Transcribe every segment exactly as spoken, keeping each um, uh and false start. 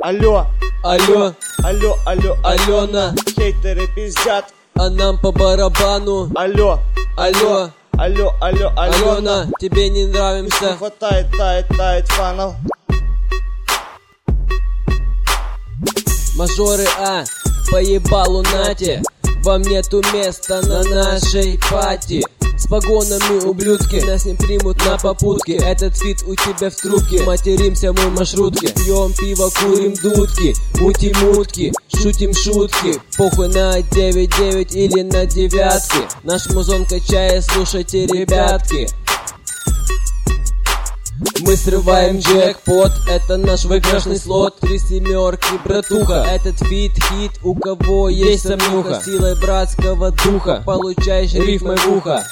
Алло, Алло, алло, алло, Алена, хейтеры пиздят. а нам по барабану. Алло, Алло, алло, алло, Алена, Алена, тебе не не нравимся. хватает, тает, тает фанов. Мажоры, а, поебалу нате. Вам нету места на нашей пати. С погонами, ублюдки, нас не примут на попутки. Этот фит у тебя в трубке, материмся мы в маршрутке. Пьем пиво, курим дудки, мутим мутки, шутим шутки. Похуй на девять девять или на девятки. Наш музон качает, слушайте, ребятки. Мы срываем джекпот, это наш выигрышный слот. Три семерки, братуха, этот фит хит, у кого есть сомнуха. Силой братского духа получаешь рифмой в ухо.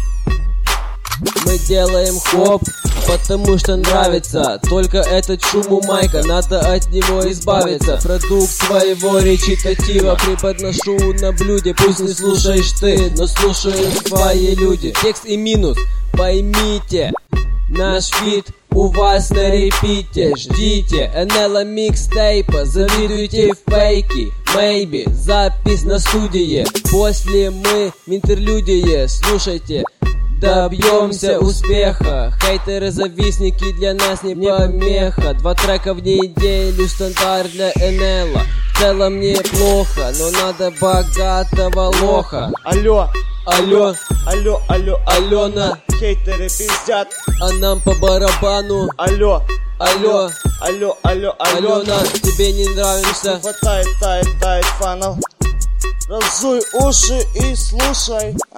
Мы делаем хоп, потому что нравится. Только этот шум у майка, надо от него избавиться. Продукт своего речитатива преподношу на блюде. Пусть не слушаешь ты, но слушают твои люди. Текст и минус, поймите. Наш фит у вас на репите. Ждите эн эл микстейпа, завидуйте в фейки. Maybe, запись на студии. После мы в интерлюдии. Слушайте, добьемся успеха. Хейтеры-завистники для нас не помеха. Два трека в неделю, стандарт для эн эл. В целом неплохо, но надо богатого лоха. Алло, Алло, алло, алло, Алена, хейтеры пиздят. а нам по барабану. Алло, Алло, алло, алло, Алена, Алена, тебе не не нравимся. хватает, тает, тает фанов. Разуй уши и слушай. А.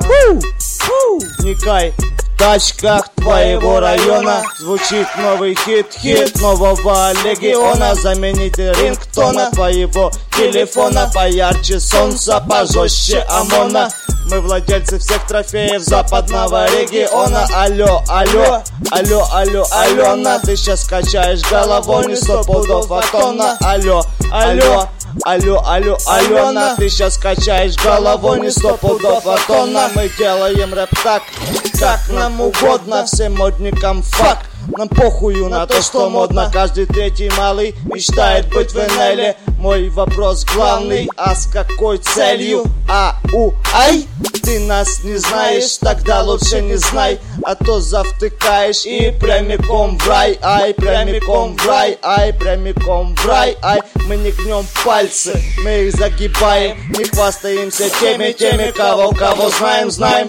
Вникай, в тачках твоего района звучит новый хит, хит нового легиона. Замените рингтона твоего телефона. Поярче солнца, пожестче ОМОНа. Мы владельцы всех трофеев западного региона. Алло, алло, алло, алло, Алена, ты сейчас качаешь головой, не сто пудов от тонна. Алло, алло, алло, алло, Алена, ты сейчас качаешь головой, не сто пудов от тонна. Мы делаем рэп так, как нам угодно, всем модникам фак. Нам похую на то, что модно. Каждый третий малый мечтает быть в эн эл. Мой вопрос главный, а с какой целью? А, у, ай, ты нас не знаешь, тогда лучше не знай. А то завтыкаешь и прямиком в рай. Ай, прямиком в рай, ай, прямиком в рай, ай. Мы не гнем пальцы, мы их загибаем. Не хвастаемся теми, теми, кого, кого знаем, знаем.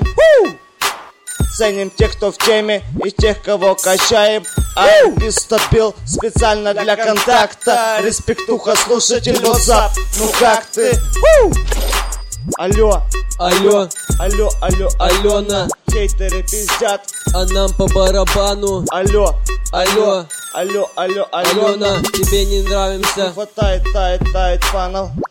Ценим тех, кто в теме, и тех, кого качаем. Ай, пистопил специально для контакта. Респектуха, слушатель, WhatsApp. Ну как ты? Алло, Алло, алло, алло, Алена, хейтеры пиздят. а нам по барабану. Алло, Алло, алло, алло, Алена, Алена, тебе не не нравимся. хватает, тает, тает фанов.